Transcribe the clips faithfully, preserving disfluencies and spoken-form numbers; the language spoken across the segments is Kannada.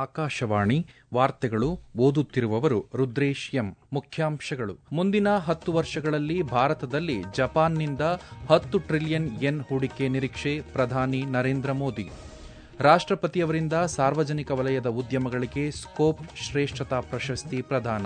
ಆಕಾಶವಾಣಿ ವಾರ್ತೆಗಳು ಓದುತ್ತಿರುವವರು ರುದ್ರೇಶ್ ಎಂ. ಮುಖ್ಯಾಂಶಗಳು. ಮುಂದಿನ ಹತ್ತು ವರ್ಷಗಳಲ್ಲಿ ಭಾರತದಲ್ಲಿ ಜಪಾನ್ನಿಂದ ಹತ್ತು ಟ್ರಿಲಿಯನ್ ಯೆನ್ ಹೂಡಿಕೆ ನಿರೀಕ್ಷೆ, ಪ್ರಧಾನಿ ನರೇಂದ್ರ ಮೋದಿ. ರಾಷ್ಟ್ರಪತಿಯವರಿಂದ ಸಾರ್ವಜನಿಕ ವಲಯದ ಉದ್ಯಮಗಳಿಗೆ ಸ್ಕೋಪ್ ಶ್ರೇಷ್ಠತಾ ಪ್ರಶಸ್ತಿ ಪ್ರದಾನ.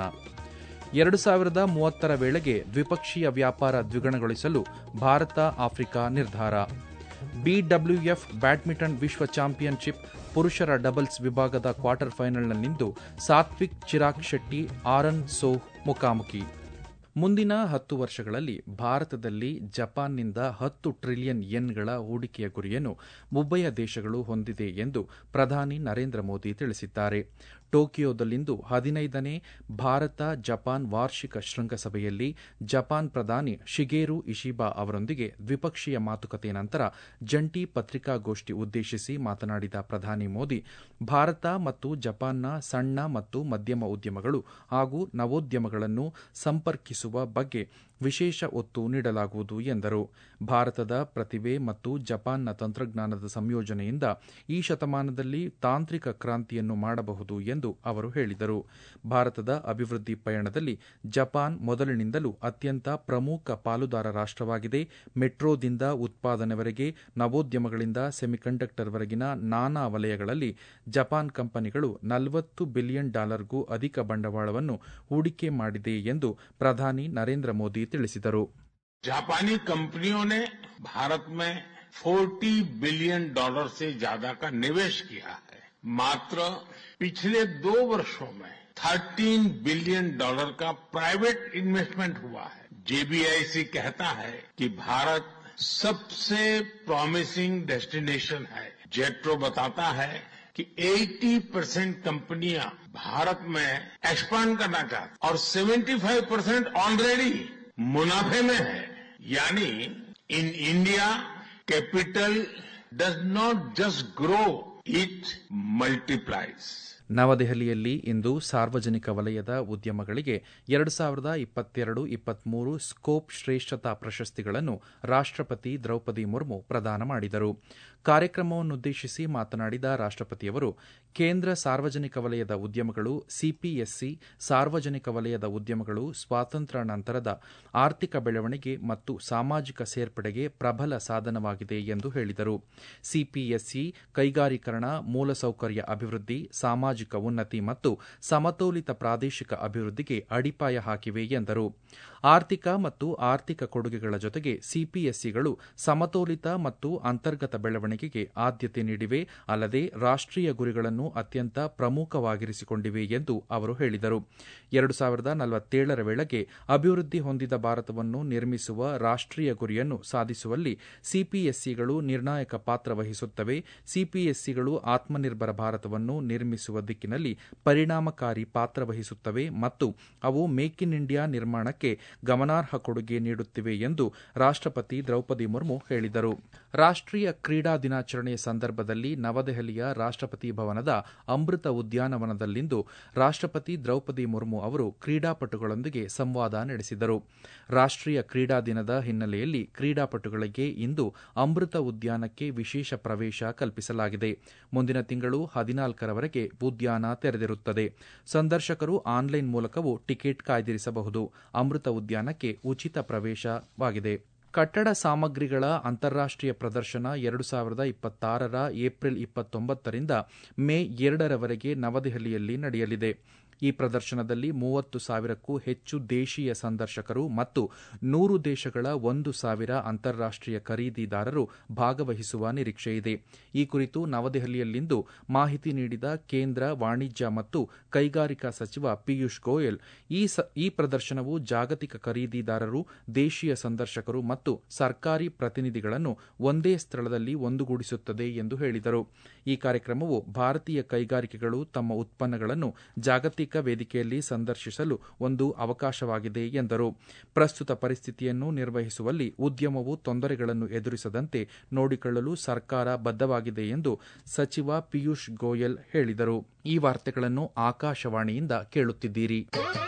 ಎರಡು ಸಾವಿರದ ಮೂವತ್ತರ ವೇಳೆಗೆ ದ್ವಿಪಕ್ಷೀಯ ವ್ಯಾಪಾರ ದ್ವಿಗುಣಗೊಳಿಸಲು ಭಾರತ ಆಫ್ರಿಕಾ ನಿರ್ಧಾರ. ಬಿಡಬ್ಲ್ಯೂಎಫ್ ಬ್ಯಾಡ್ಮಿಂಟನ್ ವಿಶ್ವ ಚಾಂಪಿಯನ್ಶಿಪ್ ಪುರುಷರ ಡಬಲ್ಸ್ ವಿಭಾಗದ ಕ್ವಾರ್ಟರ್ ಫೈನಲ್ನಲ್ಲಿಂದು ಸಾತ್ವಿಕ್ ಚಿರಾಗ್ ಶೆಟ್ಟಿ ಆರನ್ ಸೋಹ್ ಮುಖಾಮುಖಿ. ಮುಂದಿನ ಹತ್ತು ವರ್ಷಗಳಲ್ಲಿ ಭಾರತದಲ್ಲಿ ಜಪಾನ್ನಿಂದ ಹತ್ತು ಟ್ರಿಲಿಯನ್ ಯೆನ್ಗಳ ಹೂಡಿಕೆಯ ಗುರಿಯನ್ನು ಉಭಯ ದೇಶಗಳು ಹೊಂದಿದೆ ಎಂದು ಪ್ರಧಾನಿ ನರೇಂದ್ರ ಮೋದಿ ತಿಳಿಸಿದ್ದಾರೆ. ಟೋಕಿಯೋದಲ್ಲಿಂದು ಹದಿನೈದನೇ ಭಾರತ ಜಪಾನ್ ವಾರ್ಷಿಕ ಶೃಂಗಸಭೆಯಲ್ಲಿ ಜಪಾನ್ ಪ್ರಧಾನಿ ಶಿಗೇರು ಇಶಿಬಾ ಅವರೊಂದಿಗೆ ದ್ವಿಪಕ್ಷೀಯ ಮಾತುಕತೆ ನಂತರ ಜಂಟಿ ಪತ್ರಿಕಾಗೋಷ್ಠಿ ಉದ್ದೇಶಿಸಿ ಮಾತನಾಡಿದ ಪ್ರಧಾನಿ ಮೋದಿ, ಭಾರತ ಮತ್ತು ಜಪಾನ್ನ ಸಣ್ಣ ಮತ್ತು ಮಧ್ಯಮ ಉದ್ಯಮಗಳು ಹಾಗೂ ನವೋದ್ಯಮಗಳನ್ನು ಸಂಪರ್ಕಿಸುವ ಬಗ್ಗೆ ವಿಶೇಷ ಒತ್ತು ನೀಡಲಾಗುವುದು ಎಂದರು. ಭಾರತದ ಪ್ರತಿಭೆ ಮತ್ತು ಜಪಾನ್ನ ತಂತ್ರಜ್ಞಾನದ ಸಂಯೋಜನೆಯಿಂದ ಈ ಶತಮಾನದಲ್ಲಿ ತಾಂತ್ರಿಕ ಕ್ರಾಂತಿಯನ್ನು ಮಾಡಬಹುದು ಎಂದು ಅವರು ಹೇಳಿದರು. ಭಾರತದ ಅಭಿವೃದ್ಧಿ ಪಯಣದಲ್ಲಿ ಜಪಾನ್ ಮೊದಲಿನಿಂದಲೂ ಅತ್ಯಂತ ಪ್ರಮುಖ ಪಾಲುದಾರ ರಾಷ್ಟ್ರವಾಗಿದೆ. ಮೆಟ್ರೋದಿಂದ ಉತ್ಪಾದನೆವರೆಗೆ, ನವೋದ್ಯಮಗಳಿಂದ ಸೆಮಿಕಂಡಕ್ಟರ್ವರೆಗಿನ ನಾನಾ ವಲಯಗಳಲ್ಲಿ ಜಪಾನ್ ಕಂಪನಿಗಳು ನಲವತ್ತು ಬಿಲಿಯನ್ ಡಾಲರ್ಗೂ ಅಧಿಕ ಬಂಡವಾಳವನ್ನು ಹೂಡಿಕೆ ಮಾಡಿದೆ ಎಂದು ಪ್ರಧಾನಿ ನರೇಂದ್ರ ಮೋದಿ ತಿಳಿಸಿದರು. जापानी कंपनियों ने भारत में चालीस बिलियन डॉलर से ज्यादा का निवेश किया है. मात्र पिछले दो वर्षों में तेरह बिलियन डॉलर का प्राइवेट इन्वेस्टमेंट हुआ है. जेबीआईसी कहता है कि भारत सबसे प्रॉमिसिंग डेस्टिनेशन है. जेट्रो बताता है कि अस्सी परसेंट कंपनियां भारत में एक्सपांड करना चाहती और पचहत्तर परसेंट ऑलरेडी मुनाफे में है. यानी in India capital does not just grow, it multiplies. ನವದೆಹಲಿಯಲ್ಲಿ ಇಂದು ಸಾರ್ವಜನಿಕ ವಲಯದ ಉದ್ಯಮಗಳಿಗೆ ಎರಡು ಸಾವಿರದ ಇಪ್ಪತ್ತೆರಡು ಇಪ್ಪತ್ಮೂರು ಸ್ಕೋಪ್ ಶ್ರೇಷ್ಠತಾ ಪ್ರಶಸ್ತಿಗಳನ್ನು ರಾಷ್ಟ್ರಪತಿ ದ್ರೌಪದಿ ಮುರ್ಮು ಪ್ರದಾನ ಮಾಡಿದರು. ಕಾರ್ಯಕ್ರಮವನ್ನುದ್ದೇಶಿಸಿ ಮಾತನಾಡಿದ ರಾಷ್ಟ್ರಪತಿಯವರು, ಕೇಂದ್ರ ಸಾರ್ವಜನಿಕ ವಲಯದ ಉದ್ಯಮಗಳು ಸಿಪಿಎಸ್ಸಿ ಸಾರ್ವಜನಿಕ ವಲಯದ ಉದ್ಯಮಗಳು ಸ್ವಾತಂತ್ರ್ಯ ನಂತರದ ಆರ್ಥಿಕ ಬೆಳವಣಿಗೆ ಮತ್ತು ಸಾಮಾಜಿಕ ಸೇರ್ಪಡೆಗೆ ಪ್ರಬಲ ಸಾಧನವಾಗಿದೆ ಎಂದು ಹೇಳಿದರು. ಸಿಪಿಎಸ್ಸಿ ಕೈಗಾರೀಕರಣ, ಮೂಲಸೌಕರ್ಯ ಅಭಿವೃದ್ಧಿ, ಸಾಮಾಜಿಕ ಉನ್ನತಿ ಮತ್ತು ಸಮತೋಲಿತ ಪ್ರಾದೇಶಿಕ ಅಭಿವೃದ್ಧಿಗೆ ಅಡಿಪಾಯ ಹಾಕಿವೆ ಎಂದರು. ಆರ್ಥಿಕ ಮತ್ತು ಆರ್ಥಿಕ ಕೊಡುಗೆಗಳ ಜೊತೆಗೆ ಸಿಪಿಎಸ್ಸಿಗಳು ಸಮತೋಲಿತ ಮತ್ತು ಅಂತರ್ಗತ ಬೆಳವಣಿಗೆಗೆ ಆದ್ಯತೆ ನೀಡಿವೆ, ಅಲ್ಲದೆ ರಾಷ್ಟ್ರೀಯ ಗುರಿಗಳನ್ನು ಅತ್ಯಂತ ಪ್ರಮುಖವಾಗಿರಿಸಿಕೊಂಡಿವೆ ಎಂದು ಅವರು ಹೇಳಿದರು. ಎರಡು ಸಾವಿರದ ನಲವತ್ತೇಳರ ವೇಳೆಗೆ ಅಭಿವೃದ್ಧಿ ಹೊಂದಿದ ಭಾರತವನ್ನು ನಿರ್ಮಿಸುವ ರಾಷ್ಟ್ರೀಯ ಗುರಿಯನ್ನು ಸಾಧಿಸುವಲ್ಲಿ ಸಿಪಿಎಸ್ಸಿಗಳು ನಿರ್ಣಾಯಕ ಪಾತ್ರ ವಹಿಸುತ್ತವೆ. ಸಿಪಿಎಸ್ಸಿಗಳು ಆತ್ಮನಿರ್ಭರ ಭಾರತವನ್ನು ನಿರ್ಮಿಸುವ ದಿಕ್ಕಿನಲ್ಲಿ ಪರಿಣಾಮಕಾರಿ ಪಾತ್ರ ವಹಿಸುತ್ತವೆ ಮತ್ತು ಅವು ಮೇಕ್ ಇನ್ ಇಂಡಿಯಾ ನಿರ್ಮಾಣಕ್ಕೆ ಗಮನಾರ್ಹ ಕೊಡುಗೆ ನೀಡುತ್ತಿವೆ ಎಂದು ರಾಷ್ಟ್ರಪತಿ ದ್ರೌಪದಿ ಮುರ್ಮು ಹೇಳಿದರು. ರಾಷ್ಟ್ರೀಯ ಕ್ರೀಡಾ ದಿನಾಚರಣೆಯ ಸಂದರ್ಭದಲ್ಲಿ ನವದೆಹಲಿಯ ರಾಷ್ಟ್ರಪತಿ ಭವನದ ಅಮೃತ ಉದ್ಯಾನವನದಲ್ಲಿಂದು ರಾಷ್ಟ್ರಪತಿ ದ್ರೌಪದಿ ಮುರ್ಮು ಅವರು ಕ್ರೀಡಾಪಟುಗಳೊಂದಿಗೆ ಸಂವಾದ ನಡೆಸಿದರು. ರಾಷ್ಟ್ರೀಯ ಕ್ರೀಡಾ ದಿನದ ಹಿನ್ನೆಲೆಯಲ್ಲಿ ಕ್ರೀಡಾಪಟುಗಳಿಗೆ ಇಂದು ಅಮೃತ ಉದ್ಯಾನಕ್ಕೆ ವಿಶೇಷ ಪ್ರವೇಶ ಕಲ್ಪಿಸಲಾಗಿದೆ. ಮುಂದಿನ ತಿಂಗಳು ಹದಿನಾಲ್ಕರವರೆಗೆ ಉದ್ಯಾನ ತೆರೆದಿರುತ್ತದೆ. ಸಂದರ್ಶಕರು ಆನ್ಲೈನ್ ಮೂಲಕವೂ ಟಿಕೆಟ್ ಕಾಯ್ದಿರಿಸಬಹುದು. ಅಮೃತ ಉದ್ಯಾನಕ್ಕೆ ಉಚಿತ ಪ್ರವೇಶವಾಗಿದೆ. ಕಟ್ಟಡ ಸಾಮಗ್ರಿಗಳ ಅಂತಾರಾಷ್ಟ್ರೀಯ ಪ್ರದರ್ಶನ ಎರಡು ಸಾವಿರದ ಇಪ್ಪತ್ತಾರರ ಏಪ್ರಿಲ್ ಇಪ್ಪತ್ತೊಂಬತ್ತರಿಂದ ಮೇ ಎರಡರವರೆಗೆ ನವದೆಹಲಿಯಲ್ಲಿ ನಡೆಯಲಿದೆ. ಈ ಪ್ರದರ್ಶನದಲ್ಲಿ ಮೂವತ್ತು ಸಾವಿರಕ್ಕೂ ಹೆಚ್ಚು ದೇಶೀಯ ಸಂದರ್ಶಕರು ಮತ್ತು ನೂರು ದೇಶಗಳ ಒಂದು ಸಾವಿರ ಅಂತಾರಾಷ್ಟ್ರೀಯ ಖರೀದಿದಾರರು ಭಾಗವಹಿಸುವ ನಿರೀಕ್ಷೆಯಿದೆ. ಈ ಕುರಿತು ನವದೆಹಲಿಯಲ್ಲಿಂದು ಮಾಹಿತಿ ನೀಡಿದ ಕೇಂದ್ರ ವಾಣಿಜ್ಯ ಮತ್ತು ಕೈಗಾರಿಕಾ ಸಚಿವ ಪಿಯೂಷ್ ಗೋಯಲ್, ಈ ಈ ಪ್ರದರ್ಶನವು ಜಾಗತಿಕ ಖರೀದಿದಾರರು, ದೇಶೀಯ ಸಂದರ್ಶಕರು ಮತ್ತು ಸರ್ಕಾರಿ ಪ್ರತಿನಿಧಿಗಳನ್ನು ಒಂದೇ ಸ್ಥಳದಲ್ಲಿ ಒಂದುಗೂಡಿಸುತ್ತದೆ ಎಂದು ಹೇಳಿದರು. ಈ ಕಾರ್ಯಕ್ರಮವು ಭಾರತೀಯ ಕೈಗಾರಿಕೆಗಳು ತಮ್ಮ ಉತ್ಪನ್ನಗಳನ್ನು ಜಾಗತಿಕ ವೇದಿಕೆಯಲ್ಲಿ ಸಂದರ್ಶಿಸಲು ಒಂದು ಅವಕಾಶವಾಗಿದೆ ಎಂದರು. ಪ್ರಸ್ತುತ ಪರಿಸ್ಥಿತಿಯನ್ನು ನಿರ್ವಹಿಸುವಲ್ಲಿ ಉದ್ಯಮವು ತೊಂದರೆಗಳನ್ನು ಎದುರಿಸದಂತೆ ನೋಡಿಕೊಳ್ಳಲು ಸರ್ಕಾರ ಬದ್ಧವಾಗಿದೆ ಎಂದು ಸಚಿವ ಪಿಯೂಷ್ ಗೋಯಲ್ ಹೇಳಿದರು. ಈ ವಾರ್ತೆಗಳನ್ನು ಆಕಾಶವಾಣಿಯಿಂದ ಕೇಳುತ್ತಿದ್ದೀರಿ.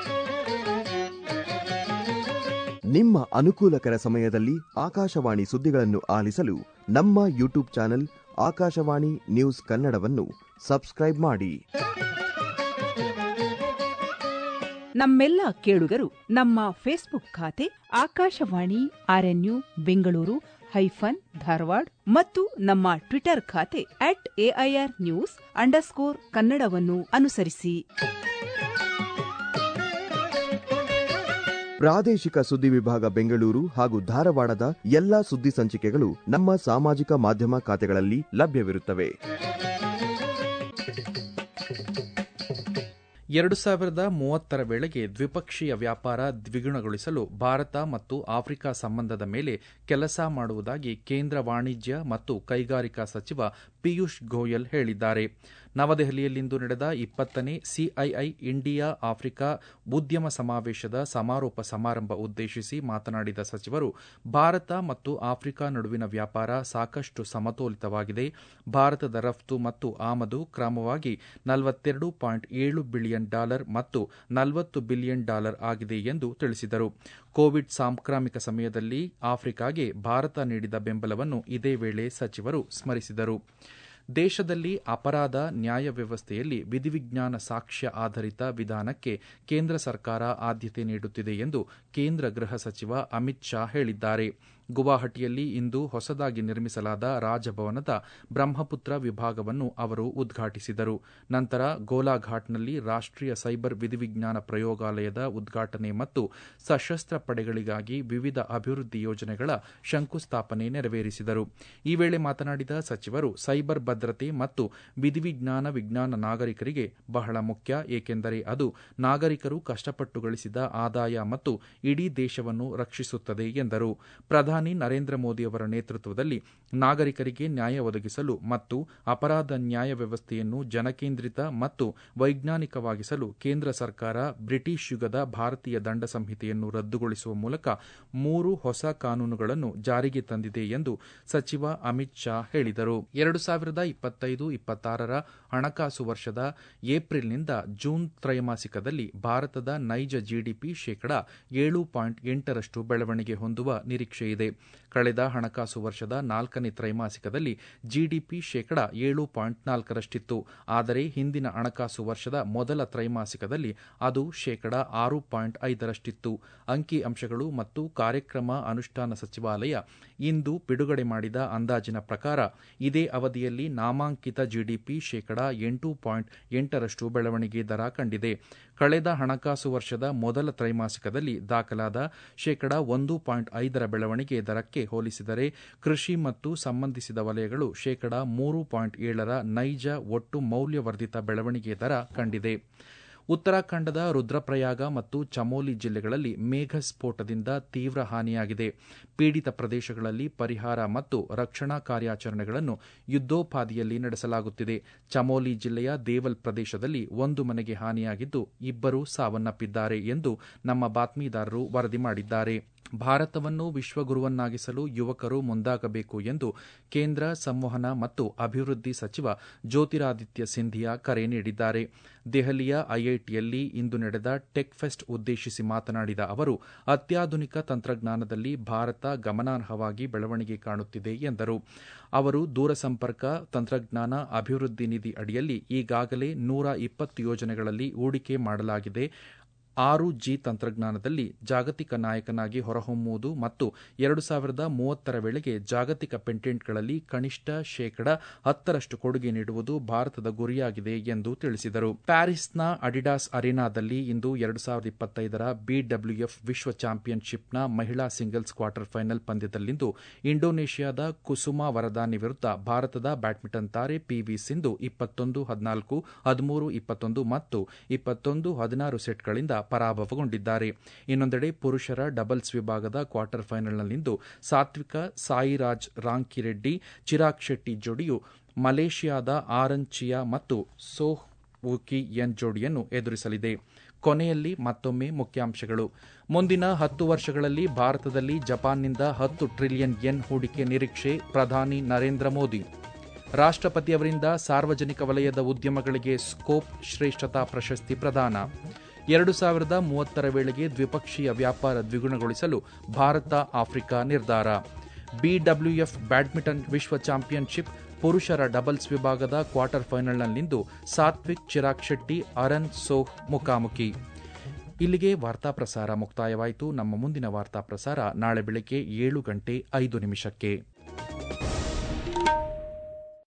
ನಿಮ್ಮ ಅನುಕೂಲಕರ ಸಮಯದಲ್ಲಿ ಆಕಾಶವಾಣಿ ಸುದ್ದಿಗಳನ್ನು ಆಲಿಸಲು ನಮ್ಮ ಯೂಟ್ಯೂಬ್ ಚಾನೆಲ್ ಆಕಾಶವಾಣಿ ನ್ಯೂಸ್ ಕನ್ನಡವನ್ನು ಸಬ್ಸ್ಕ್ರೈಬ್ ಮಾಡಿ. ನಮ್ಮೆಲ್ಲ ಕೇಳುಗರು ನಮ್ಮ ಫೇಸ್ಬುಕ್ ಖಾತೆ ಆಕಾಶವಾಣಿ ಆರ್ಎನ್ಯು ಬೆಂಗಳೂರು ಹೈಫನ್ ಧಾರವಾಡ ಮತ್ತು ನಮ್ಮ ಟ್ವಿಟರ್ ಖಾತೆ ಅಟ್ ಎಐಆರ್ ನ್ಯೂಸ್ ಅಂಡರ್ಸ್ಕೋರ್ ಕನ್ನಡವನ್ನು ಅನುಸರಿಸಿ. ಪ್ರಾದೇಶಿಕ ಸುದ್ದಿ ವಿಭಾಗ ಬೆಂಗಳೂರು ಹಾಗೂ ಧಾರವಾಡದ ಎಲ್ಲಾ ಸುದ್ದಿ ಸಂಚಿಕೆಗಳು ನಮ್ಮ ಸಾಮಾಜಿಕ ಮಾಧ್ಯಮ ಖಾತೆಗಳಲ್ಲಿ ಲಭ್ಯವಿರುತ್ತವೆ. ಎರಡು ಸಾವಿರದ ಮೂವತ್ತರ ವೇಳೆಗೆ ದ್ವಿಪಕ್ಷೀಯ ವ್ಯಾಪಾರ ದ್ವಿಗುಣಗೊಳಿಸಲು ಭಾರತ ಮತ್ತು ಆಫ್ರಿಕಾ ಸಂಬಂಧದ ಮೇಲೆ ಕೆಲಸ ಮಾಡುವುದಾಗಿ ಕೇಂದ್ರ ವಾಣಿಜ್ಯ ಮತ್ತು ಕೈಗಾರಿಕಾ ಸಚಿವ ಪಿಯೂಷ್ ಗೋಯಲ್ ಹೇಳಿದ್ದಾರೆ. ನವದೆಹಲಿಯಲ್ಲಿಂದು ನಡೆದ ಇಪ್ಪತ್ತನೇ ಸಿಐಐ ಇಂಡಿಯಾ ಆಫ್ರಿಕಾ ಉದ್ಯಮ ಸಮಾವೇಶದ ಸಮಾರೋಪ ಸಮಾರಂಭ ಉದ್ದೇಶಿಸಿ ಮಾತನಾಡಿದ ಸಚಿವರು, ಭಾರತ ಮತ್ತು ಆಫ್ರಿಕಾ ನಡುವಿನ ವ್ಯಾಪಾರ ಸಾಕಷ್ಟು ಸಮತೋಲಿತವಾಗಿದೆ. ಭಾರತದ ರಫ್ತು ಮತ್ತು ಆಮದು ಕ್ರಮವಾಗಿ ನಲವತ್ತೆರಡು ಪಾಯಿಂಟ್ ಏಳು ಬಿಲಿಯನ್ ಡಾಲರ್ ಮತ್ತು ನಲವತ್ತು ಬಿಲಿಯನ್ ಡಾಲರ್ ಆಗಿದೆ ಎಂದು ತಿಳಿಸಿದರು. ಕೋವಿಡ್ ಸಾಂಕ್ರಾಮಿಕ ಸಮಯದಲ್ಲಿ ಆಫ್ರಿಕಾಗೆ ಭಾರತ ನೀಡಿದ ಬೆಂಬಲವನ್ನು ಇದೇ ವೇಳೆ ಸಚಿವರು ಸ್ಮರಿಸಿದರು. ದೇಶದಲ್ಲಿ ಅಪರಾಧ ನ್ಯಾಯ ವ್ಯವಸ್ಥೆಯಲ್ಲಿ ವಿಧಿವಿಜ್ಞಾನ ಸಾಕ್ಷ್ಯ ಆಧರಿತ ವಿಧಾನಕ್ಕೆ ಕೇಂದ್ರ ಸರ್ಕಾರ ಆದ್ಯತೆ ನೀಡುತ್ತಿದೆ ಎಂದು ಕೇಂದ್ರ ಗೃಹ ಸಚಿವ ಅಮಿತ್ ಶಾ ಹೇಳಿದ್ದಾರೆ. ಗುವಾಹಟಿಯಲ್ಲಿ ಇಂದು ಹೊಸದಾಗಿ ನಿರ್ಮಿಸಲಾದ ರಾಜಭವನದ ಬ್ರಹ್ಮಪುತ್ರ ವಿಭಾಗವನ್ನು ಅವರು ಉದ್ಘಾಟಿಸಿದರು. ನಂತರ ಗೋಲಾಘಾಟ್ನಲ್ಲಿ ರಾಷ್ಟೀಯ ಸೈಬರ್ ವಿಧಿವಿಜ್ಞಾನ ಪ್ರಯೋಗಾಲಯದ ಉದ್ಘಾಟನೆ ಮತ್ತು ಸಶಸ್ತ್ರ ಪಡೆಗಳಿಗಾಗಿ ವಿವಿಧ ಅಭಿವೃದ್ಧಿ ಯೋಜನೆಗಳ ಶಂಕುಸ್ಥಾಪನೆ ನೆರವೇರಿಸಿದರು. ಈ ವೇಳೆ ಮಾತನಾಡಿದ ಸಚಿವರು, ಸೈಬರ್ ಭದ್ರತೆ ಮತ್ತು ವಿಧಿವಿಜ್ಞಾನ ವಿಜ್ಞಾನ ನಾಗರಿಕರಿಗೆ ಬಹಳ ಮುಖ್ಯ, ಏಕೆಂದರೆ ಅದು ನಾಗರಿಕರು ಕಷ್ಟಪಟ್ಟು ಗಳಿಸಿದ ಆದಾಯ ಮತ್ತು ಇಡೀ ದೇಶವನ್ನು ರಕ್ಷಿಸುತ್ತದೆ ಎಂದರು. ಪ್ರಧಾನಿ ನರೇಂದ್ರ ಮೋದಿ ಅವರ ನೇತೃತ್ವದಲ್ಲಿ ನಾಗರಿಕರಿಗೆ ನ್ಯಾಯ ಒದಗಿಸಲು ಮತ್ತು ಅಪರಾಧ ನ್ಯಾಯ ವ್ಯವಸ್ಥೆಯನ್ನು ಜನಕೇಂದ್ರಿತ ಮತ್ತು ವೈಜ್ಞಾನಿಕವಾಗಿಸಲು ಕೇಂದ್ರ ಸರ್ಕಾರ ಬ್ರಿಟಿಷ್ ಯುಗದ ಭಾರತೀಯ ದಂಡ ಸಂಹಿತೆಯನ್ನು ರದ್ದುಗೊಳಿಸುವ ಮೂಲಕ ಮೂರು ಹೊಸ ಕಾನೂನುಗಳನ್ನು ಜಾರಿಗೆ ತಂದಿದೆ ಎಂದು ಸಚಿವ ಅಮಿತ್ ಶಾ ಹೇಳಿದರು. ಎರಡು ಸಾವಿರದ ಇಪ್ಪತ್ತೈದು ಇಪ್ಪತ್ತಾರರ ಹಣಕಾಸು ವರ್ಷದ ಏಪ್ರಿಲ್ನಿಂದ ಜೂನ್ ತ್ರೈಮಾಸಿಕದಲ್ಲಿ ಭಾರತದ ನೈಜ ಜಿಡಿಪಿ ಶೇಕಡಾ ಏಳು ಪಾಯಿಂಟ್ ಎಂಟರಷ್ಟು ಬೆಳವಣಿಗೆ ಹೊಂದುವ ನಿರೀಕ್ಷೆಯಿದೆ. ಕಳೆದ ಹಣಕಾಸು ವರ್ಷದ ನಾಲ್ಕನೇ ತ್ರೈಮಾಸಿಕದಲ್ಲಿ ಜಿಡಿಪಿ ಶೇಕಡಾ ಏಳು ಪಾಯಿಂಟ್ ನಾಲ್ಕರಷ್ಟಿತ್ತು. ಆದರೆ ಹಿಂದಿನ ಹಣಕಾಸು ವರ್ಷದ ಮೊದಲ ತ್ರೈಮಾಸಿಕದಲ್ಲಿ ಅದು ಶೇಕಡಾ ಆರು ಪಾಯಿಂಟ್ ಐದರಷ್ಟಿತ್ತು. ಅಂಕಿ ಅಂಶಗಳು ಮತ್ತು ಕಾರ್ಯಕ್ರಮ ಅನುಷ್ಠಾನ ಸಚಿವಾಲಯ ಇಂದು ಬಿಡುಗಡೆ ಮಾಡಿದ ಅಂದಾಜಿನ ಪ್ರಕಾರ ಇದೇ ಅವಧಿಯಲ್ಲಿ ನಾಮಾಂಕಿತ ಜಿಡಿಪಿ ಶೇಕಡಾ ಎಂಟು ಪಾಯಿಂಟ್ ಎಂಟರಷ್ಟು ಬೆಳವಣಿಗೆ ದರ ಕಂಡಿದೆ. ಕಳೆದ ಹಣಕಾಸು ವರ್ಷದ ಮೊದಲ ತ್ರೈಮಾಸಿಕದಲ್ಲಿ ದಾಖಲಾದ ಶೇಕಡಾ ಒಂದು ಪಾಯಿಂಟ್ ಐದರ ಬೆಳವಣಿಗೆ ದರಕ್ಕೆ ಹೋಲಿಸಿದರೆ ಕೃಷಿ ಮತ್ತು ಸಂಬಂಧಿಸಿದ ವಲಯಗಳು ಶೇಕಡಾ ಮೂರು ಪಾಯಿಂಟ್ ಏಳರ ನೈಜ ಒಟ್ಟು ಮೌಲ್ಯವರ್ಧಿತ ಬೆಳವಣಿಗೆ ದರ ಕಂಡಿದೆ. ಉತ್ತರಾಖಂಡದ ರುದ್ರಪ್ರಯಾಗ ಮತ್ತು ಚಮೋಲಿ ಜಿಲ್ಲೆಗಳಲ್ಲಿ ಮೇಘಸ್ಫೋಟದಿಂದ ತೀವ್ರ ಹಾನಿಯಾಗಿದೆ. ಪೀಡಿತ ಪ್ರದೇಶಗಳಲ್ಲಿ ಪರಿಹಾರ ಮತ್ತು ರಕ್ಷಣಾ ಕಾರ್ಯಾಚರಣೆಗಳನ್ನು ಯುದ್ದೋಪಾದಿಯಲ್ಲಿ ನಡೆಸಲಾಗುತ್ತಿದೆ. ಚಮೋಲಿ ಜಿಲ್ಲೆಯ ದೇವಲ್ ಪ್ರದೇಶದಲ್ಲಿ ಒಂದು ಮನೆಗೆ ಹಾನಿಯಾಗಿದ್ದು ಇಬ್ಬರು ಸಾವನ್ನಪ್ಪಿದ್ದಾರೆ ಎಂದು ನಮ್ಮ ಬಾತ್ಮೀದಾರರು ವರದಿ ಮಾಡಿದ್ದಾರೆ. ಭಾರತವನ್ನು ವಿಶ್ವಗುರುವನ್ನಾಗಿಸಲು ಯುವಕರು ಮುಂದಾಗಬೇಕು ಎಂದು ಕೇಂದ್ರ ಸಂವಹನ ಮತ್ತು ಅಭಿವೃದ್ಧಿ ಸಚಿವ ಜ್ಯೋತಿರಾದಿತ್ಯ ಸಿಂಧಿಯಾ ಕರೆ ನೀಡಿದ್ದಾರೆ. ದೆಹಲಿಯ ಐಐಟಿಯಲ್ಲಿ ಇಂದು ನಡೆದ ಟೆಕ್ ಫೆಸ್ಟ್ ಉದ್ದೇಶಿಸಿ ಮಾತನಾಡಿದ ಅವರು, ಅತ್ಯಾಧುನಿಕ ತಂತ್ರಜ್ಞಾನದಲ್ಲಿ ಭಾರತ ಗಮನಾರ್ಹವಾಗಿ ಬೆಳವಣಿಗೆ ಕಾಣುತ್ತಿದೆ ಎಂದರು. ಅವರು ದೂರಸಂಪರ್ಕ ತಂತ್ರಜ್ಞಾನ ಅಭಿವೃದ್ಧಿ ನಿಧಿ ಅಡಿಯಲ್ಲಿ ಈಗಾಗಲೇ ನೂರ ಇಪ್ಪತ್ತು ಯೋಜನೆಗಳಲ್ಲಿ ಹೂಡಿಕೆ ಮಾಡಲಾಗಿದೆ. ಆರು ಜಿ ತಂತ್ರಜ್ಞಾನದಲ್ಲಿ ಜಾಗತಿಕ ನಾಯಕನಾಗಿ ಹೊರಹೊಮ್ಮುವುದು ಮತ್ತು ಎರಡು ಸಾವಿರದ ಮೂವತ್ತರ ವೇಳೆಗೆ ಜಾಗತಿಕ ಪೇಟೆಂಟ್ಗಳಲ್ಲಿ ಕನಿಷ್ಠ ಶೇಕಡ ಹತ್ತರಷ್ಟು ಕೊಡುಗೆ ನೀಡುವುದು ಭಾರತದ ಗುರಿಯಾಗಿದೆ ಎಂದು ತಿಳಿಸಿದರು. ಪ್ಯಾರಿಸ್ನ ಅಡಿಡಾಸ್ ಅರೆನಾದಲ್ಲಿ ಇಂದು ಎರಡು ಸಾವಿರದ ಇಪ್ಪತ್ತೈದರ ಬಿಡಬ್ಲ್ಯೂಎಫ್ ವಿಶ್ವ ಚಾಂಪಿಯನ್ಶಿಪ್ನ ಮಹಿಳಾ ಸಿಂಗಲ್ಸ್ ಕ್ವಾರ್ಟರ್ ಫೈನಲ್ ಪಂದ್ಯದಲ್ಲಿಂದು ಇಂಡೋನೇಷ್ಯಾದ ಕುಸುಮಾ ವರದಾನಿ ವಿರುದ್ಧ ಭಾರತದ ಬ್ಯಾಡ್ಮಿಂಟನ್ ತಾರೆ ಪಿವಿ ಸಿಂಧು ಇಪ್ಪತ್ತೊಂದು ಹದಿನಾಲ್ಕು ಹದಿಮೂರು ಇಪ್ಪತ್ತೊಂದು ಮತ್ತು ಇಪ್ಪತ್ತೊಂದು ಹದಿನಾರು ಸೆಟ್ಗಳಿಂದ ಪರಾಭವಗೊಂಡಿದ್ದಾರೆ. ಇನ್ನೊಂದೆಡೆ ಪುರುಷರ ಡಬಲ್ಸ್ ವಿಭಾಗದ ಕ್ವಾರ್ಟರ್ ಫೈನಲ್ನಲ್ಲಿಂದು ಸಾತ್ವಿಕ ಸಾಯಿರಾಜ್ ರಾಂಕಿರೆಡ್ಡಿ ಚಿರಾಗ್ ಶೆಟ್ಟಿ ಜೋಡಿಯು ಮಲೇಷಿಯಾದ ಆರನ್ ಚಿಯಾ ಮತ್ತು ಸೋಹ್ ವುಕಿ ಎನ್ ಜೋಡಿಯನ್ನು ಎದುರಿಸಲಿದೆ. ಕೊನೆಯಲ್ಲಿ ಮತ್ತೊಮ್ಮೆ ಮುಖ್ಯಾಂಶಗಳು. ಮುಂದಿನ ಹತ್ತು ವರ್ಷಗಳಲ್ಲಿ ಭಾರತದಲ್ಲಿ ಜಪಾನ್ನಿಂದ ಹತ್ತು ಟ್ರಿಲಿಯನ್ ಯೆನ್ ಹೂಡಿಕೆ ನಿರೀಕ್ಷೆ, ಪ್ರಧಾನಿ ನರೇಂದ್ರ ಮೋದಿ. ರಾಷ್ಟ್ರಪತಿಯವರಿಂದ ಸಾರ್ವಜನಿಕ ವಲಯದ ಉದ್ಯಮಗಳಿಗೆ ಸ್ಕೋಪ್ ಶ್ರೇಷ್ಠತಾ ಪ್ರಶಸ್ತಿ ಪ್ರದಾನ. ಎರಡು ಸಾವಿರದ ಮೂವತ್ತರ ವೇಳೆಗೆ ದ್ವಿಪಕ್ಷೀಯ ವ್ಯಾಪಾರ ದ್ವಿಗುಣಗೊಳಿಸಲು ಭಾರತ ಆಫ್ರಿಕಾ ನಿರ್ಧಾರ. ಬಿಡಬ್ಲ್ಯೂಎಫ್ ಬ್ಯಾಡ್ಮಿಂಟನ್ ವಿಶ್ವ ಚಾಂಪಿಯನ್ಶಿಪ್ ಪುರುಷರ ಡಬಲ್ಸ್ ವಿಭಾಗದ ಕ್ವಾರ್ಟರ್ ಫೈನಲ್ನಲ್ಲಿಂದು ಸಾತ್ವಿಕ್ ಚಿರಾಗ್ ಶೆಟ್ಟಿ ಅರನ್ ಸೋಹ್ ಮುಖಾಮುಖಿ. ಇಲ್ಲಿಗೆ ವಾರ್ತಾ ಪ್ರಸಾರ ಮುಕ್ತಾಯವಾಯಿತು. ನಮ್ಮ ಮುಂದಿನ ವಾರ್ತಾ ಪ್ರಸಾರ ನಾಳೆ ಬೆಳಗ್ಗೆ ಏಳು ಗಂಟೆ ಐದು ನಿಮಿಷಕ್ಕೆ.